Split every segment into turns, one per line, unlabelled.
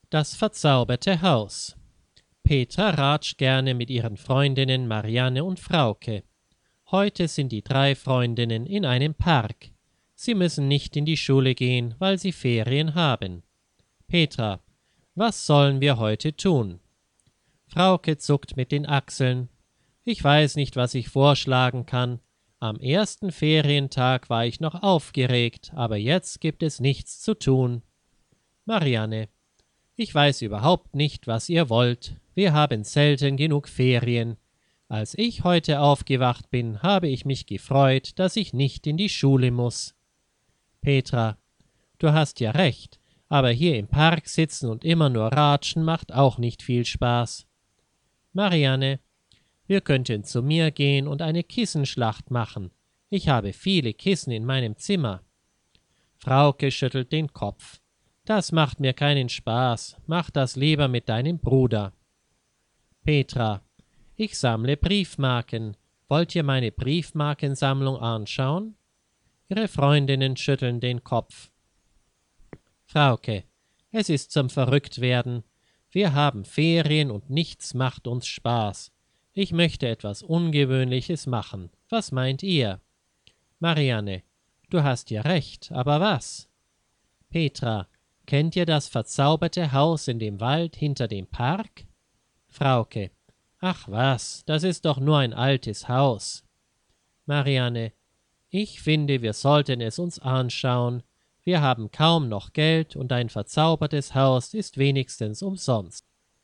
Das verzauberte Haus. Petra ratscht gerne mit ihren Freundinnen Marianne und Frauke. Heute sind die 3 Freundinnen in einem Park. Sie müssen nicht in die Schule gehen, weil sie Ferien haben. Petra: Was sollen wir heute tun? Frauke zuckt mit den Achseln. Ich weiß nicht, was ich vorschlagen kann. Am ersten Ferientag war ich noch aufgeregt, aber jetzt gibt es nichts zu tun. Marianne: Ich weiß überhaupt nicht, was ihr wollt. Wir haben selten genug Ferien. Als ich heute aufgewacht bin, habe ich mich gefreut, dass ich nicht in die Schule muss. Petra: Du hast ja recht, aber hier im Park sitzen und immer nur ratschen macht auch nicht viel Spaß. Marianne: Wir könnten zu mir gehen und eine Kissenschlacht machen. Ich habe viele Kissen in meinem Zimmer. Frauke schüttelt den Kopf. Das macht mir keinen Spaß. Mach das lieber mit deinem Bruder. Petra: Ich sammle Briefmarken. Wollt ihr meine Briefmarkensammlung anschauen? Ihre Freundinnen schütteln den Kopf. Frauke: Es ist zum Verrücktwerden. Wir haben Ferien und nichts macht uns Spaß. Ich möchte etwas Ungewöhnliches machen. Was meint ihr? Marianne: Du hast ja recht, aber was? Petra: Kennt ihr das verzauberte Haus in dem Wald hinter dem Park? Frauke: Ach was, das ist doch nur ein altes Haus. Marianne: Ich finde, wir sollten es uns anschauen. Wir haben kaum noch Geld und ein verzaubertes Haus ist wenigstens umsonst.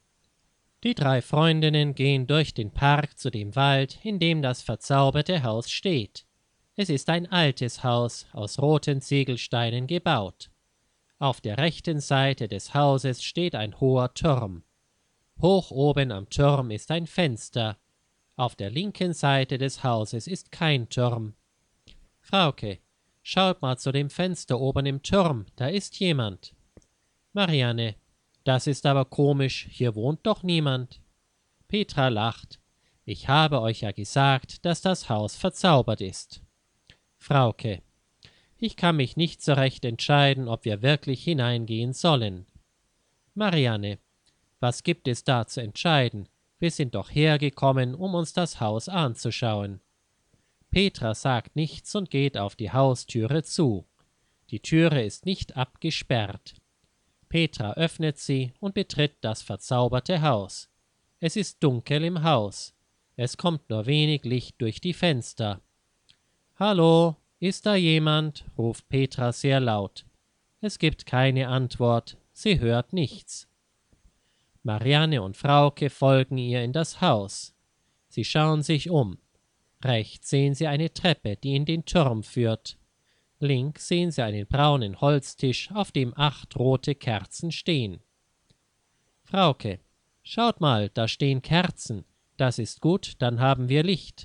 Die 3 Freundinnen gehen durch den Park zu dem Wald, in dem das verzauberte Haus steht. Es ist ein altes Haus, aus roten Ziegelsteinen gebaut. Auf der rechten Seite des Hauses steht ein hoher Turm. Hoch oben am Turm ist ein Fenster. Auf der linken Seite des Hauses ist kein Turm. Frauke: Schaut mal zu dem Fenster oben im Turm, da ist jemand. Marianne: Das ist aber komisch, hier wohnt doch niemand. Petra lacht. Ich habe euch ja gesagt, dass das Haus verzaubert ist. Frauke: Ich kann mich nicht so recht entscheiden, ob wir wirklich hineingehen sollen. Marianne: Was gibt es da zu entscheiden? Wir sind doch hergekommen, um uns das Haus anzuschauen. Petra sagt nichts und geht auf die Haustüre zu. Die Türe ist nicht abgesperrt. Petra öffnet sie und betritt das verzauberte Haus. Es ist dunkel im Haus. Es kommt nur wenig Licht durch die Fenster. »Hallo, ist da jemand?« ruft Petra sehr laut. Es gibt keine Antwort. Sie hört nichts. Marianne und Frauke folgen ihr in das Haus. Sie schauen sich um. Rechts sehen sie eine Treppe, die in den Turm führt. Links sehen sie einen braunen Holztisch, auf dem 8 rote Kerzen stehen. Frauke: Schaut mal, da stehen Kerzen. Das ist gut, dann haben wir Licht.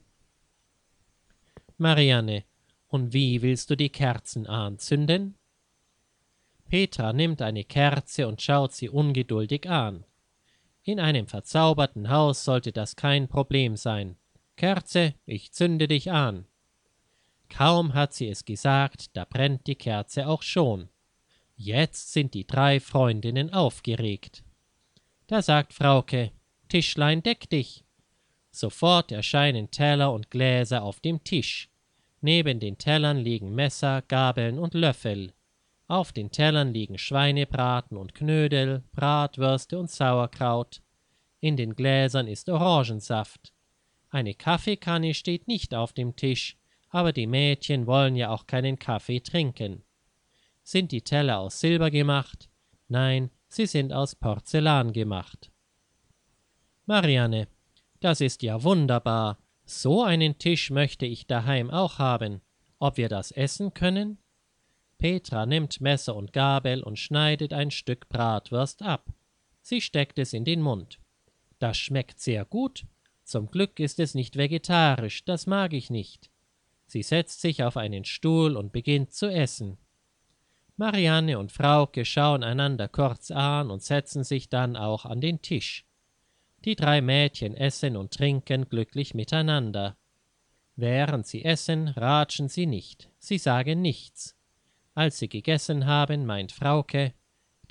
Marianne: Und wie willst du die Kerzen anzünden? Petra nimmt eine Kerze und schaut sie ungeduldig an. In einem verzauberten Haus sollte das kein Problem sein. Kerze, ich zünde dich an. Kaum hat sie es gesagt, da brennt die Kerze auch schon. Jetzt sind die 3 Freundinnen aufgeregt. Da sagt Frauke: Tischlein, deck dich. Sofort erscheinen Teller und Gläser auf dem Tisch. Neben den Tellern liegen Messer, Gabeln und Löffel. Auf den Tellern liegen Schweinebraten und Knödel, Bratwürste und Sauerkraut. In den Gläsern ist Orangensaft. Eine Kaffeekanne steht nicht auf dem Tisch, aber die Mädchen wollen ja auch keinen Kaffee trinken. Sind die Teller aus Silber gemacht? Nein, sie sind aus Porzellan gemacht. Marianne: Das ist ja wunderbar. So einen Tisch möchte ich daheim auch haben. Ob wir das essen können? Petra nimmt Messer und Gabel und schneidet ein Stück Bratwurst ab. Sie steckt es in den Mund. Das schmeckt sehr gut. Zum Glück ist es nicht vegetarisch, das mag ich nicht. Sie setzt sich auf einen Stuhl und beginnt zu essen. Marianne und Frauke schauen einander kurz an und setzen sich dann auch an den Tisch. Die 3 Mädchen essen und trinken glücklich miteinander. Während sie essen, ratschen sie nicht, sie sagen nichts. Als sie gegessen haben, meint Frauke: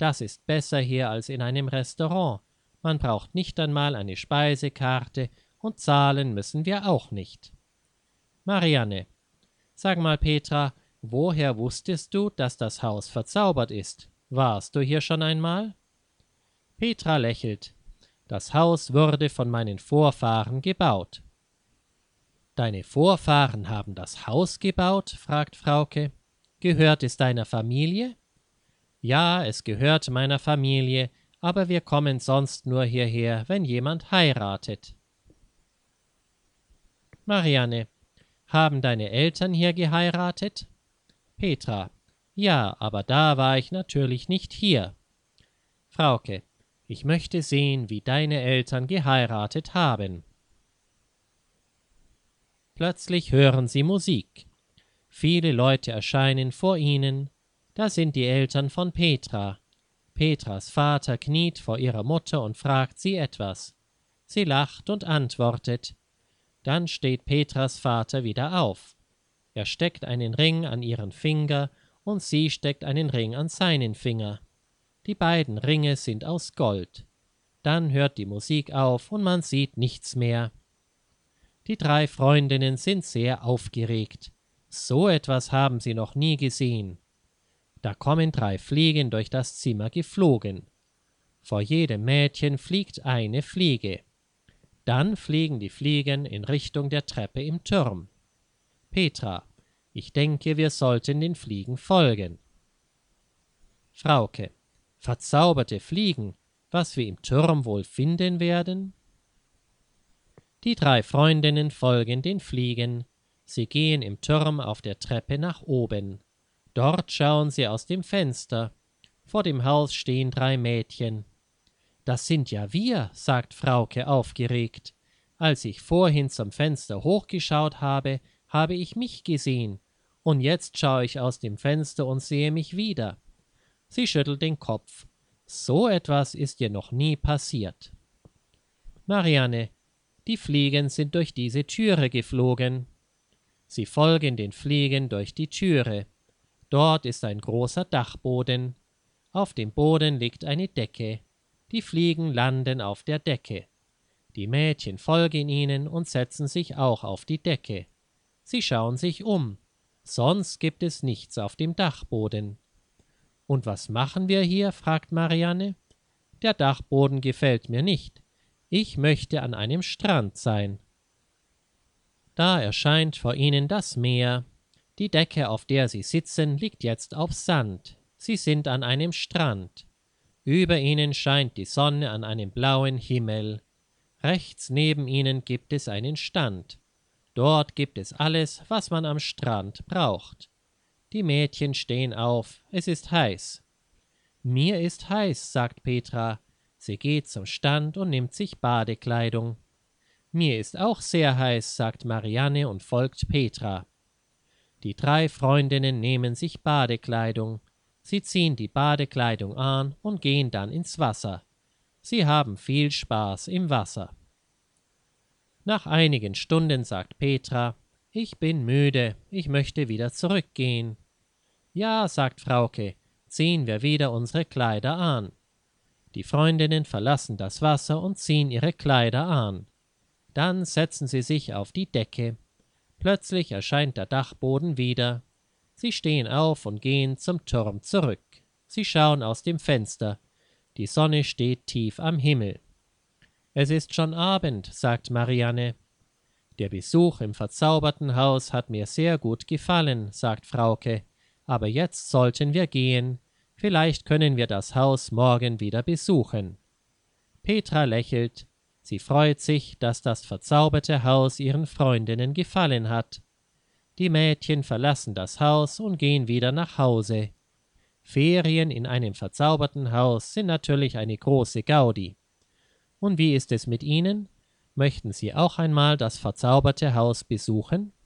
Das ist besser hier als in einem Restaurant. Man braucht nicht einmal eine Speisekarte und zahlen müssen wir auch nicht. Marianne: Sag mal, Petra, woher wusstest du, dass das Haus verzaubert ist? Warst du hier schon einmal? Petra lächelt. Das Haus wurde von meinen Vorfahren gebaut. Deine Vorfahren haben das Haus gebaut? Fragt Frauke. Gehört es deiner Familie? Ja, es gehört meiner Familie, aber wir kommen sonst nur hierher, wenn jemand heiratet. Marianne: Haben deine Eltern hier geheiratet? Petra: Ja, aber da war ich natürlich nicht hier. Frauke: Ich möchte sehen, wie deine Eltern geheiratet haben. Plötzlich hören sie Musik. Viele Leute erscheinen vor ihnen. Da sind die Eltern von Petra. Petras Vater kniet vor ihrer Mutter und fragt sie etwas. Sie lacht und antwortet. Dann steht Petras Vater wieder auf. Er steckt einen Ring an ihren Finger und sie steckt einen Ring an seinen Finger. Die beiden Ringe sind aus Gold. Dann hört die Musik auf und man sieht nichts mehr. Die 3 Freundinnen sind sehr aufgeregt. So etwas haben sie noch nie gesehen. Da kommen 3 Fliegen durch das Zimmer geflogen. Vor jedem Mädchen fliegt eine Fliege. Dann fliegen die Fliegen in Richtung der Treppe im Turm. Petra: Ich denke, wir sollten den Fliegen folgen. Frauke: Verzauberte Fliegen, was wir im Turm wohl finden werden? Die 3 Freundinnen folgen den Fliegen. Sie gehen im Turm auf der Treppe nach oben. Dort schauen sie aus dem Fenster. Vor dem Haus stehen 3 Mädchen. Das sind ja wir, sagt Frauke aufgeregt. Als ich vorhin zum Fenster hochgeschaut habe, habe ich mich gesehen. Und jetzt schaue ich aus dem Fenster und sehe mich wieder. Sie schüttelt den Kopf. So etwas ist ihr noch nie passiert. Marianne: Die Fliegen sind durch diese Türe geflogen. Sie folgen den Fliegen durch die Türe. Dort ist ein großer Dachboden. Auf dem Boden liegt eine Decke. Die Fliegen landen auf der Decke. Die Mädchen folgen ihnen und setzen sich auch auf die Decke. Sie schauen sich um. Sonst gibt es nichts auf dem Dachboden. Und was machen wir hier? Fragt Marianne. Der Dachboden gefällt mir nicht. Ich möchte an einem Strand sein. Da erscheint vor ihnen das Meer. Die Decke, auf der sie sitzen, liegt jetzt auf Sand. Sie sind an einem Strand. Über ihnen scheint die Sonne an einem blauen Himmel. Rechts neben ihnen gibt es einen Stand. Dort gibt es alles, was man am Strand braucht. Die Mädchen stehen auf. Es ist heiß. Mir ist heiß, sagt Petra. Sie geht zum Stand und nimmt sich Badekleidung. Mir ist auch sehr heiß, sagt Marianne und folgt Petra. Die 3 Freundinnen nehmen sich Badekleidung. Sie ziehen die Badekleidung an und gehen dann ins Wasser. Sie haben viel Spaß im Wasser. Nach einigen Stunden sagt Petra: Ich bin müde, ich möchte wieder zurückgehen. Ja, sagt Frauke, ziehen wir wieder unsere Kleider an. Die Freundinnen verlassen das Wasser und ziehen ihre Kleider an. Dann setzen sie sich auf die Decke. Plötzlich erscheint der Dachboden wieder. Sie stehen auf und gehen zum Turm zurück. Sie schauen aus dem Fenster. Die Sonne steht tief am Himmel. Es ist schon Abend, sagt Marianne. Der Besuch im verzauberten Haus hat mir sehr gut gefallen, sagt Frauke. Aber jetzt sollten wir gehen. Vielleicht können wir das Haus morgen wieder besuchen. Petra lächelt. Sie freut sich, dass das verzauberte Haus ihren Freundinnen gefallen hat. Die Mädchen verlassen das Haus und gehen wieder nach Hause. Ferien in einem verzauberten Haus sind natürlich eine große Gaudi. Und wie ist es mit Ihnen? Möchten Sie auch einmal das verzauberte Haus besuchen?